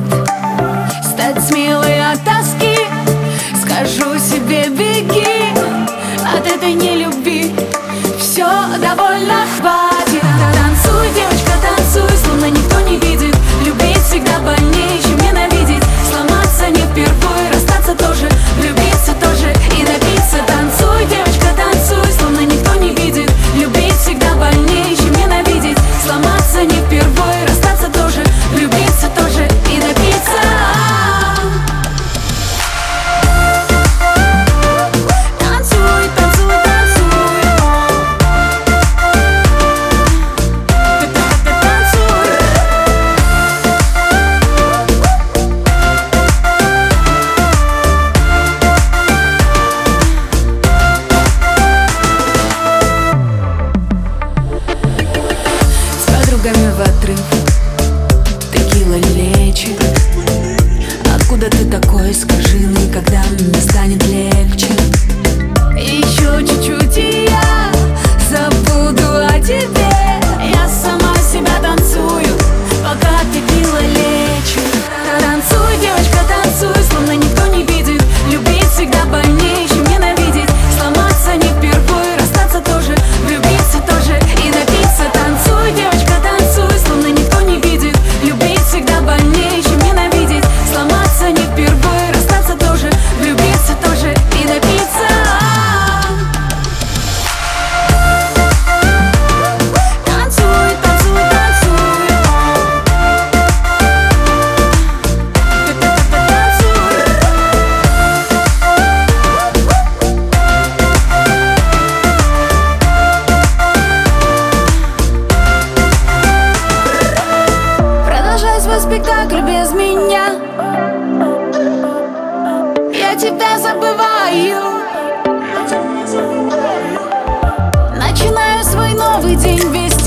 стать смелой от тоски. Скажу себе: беги от этой нелюбви, все довольно, хватит. Танцуй, девочка, танцуй, словно никто не видит. Любить всегда больнее, чем ненавидеть. Сломаться не впервой, расстаться тоже, влюбиться тоже и напиться. Танцуй, девочка, танцуй, словно никто не видит. Любить всегда больнее, чем ненавидеть. Сломаться не впервой, расстаться тоже, влюбиться тоже и напиться. Танцуй, танцуй, танцуй. Танцуй. С подругами в отрыв текила лечит. Откуда ты такой, скажи мне, когда мне станет легче? Еще чуть-чуть и я забуду о тебе. Я сама себя танцую, пока текила лечит. Танцуй, девочка, танцуй, словно никто не видит. Любить всегда больнее, чем ненавидеть. Сломаться не впервой, расстаться тоже, влюбиться тоже и напиться. Танцуй, девочка, танцуй, словно никто не видит. Любить всегда больнее, чем ненавидеть. Сломаться не впервой, расстаться тоже, влюбиться тоже и напиться. Танцуй, танцуй, танцуй. Продолжай свой спектакль без меня. Я тебя забываю. Начинаю свой новый день весь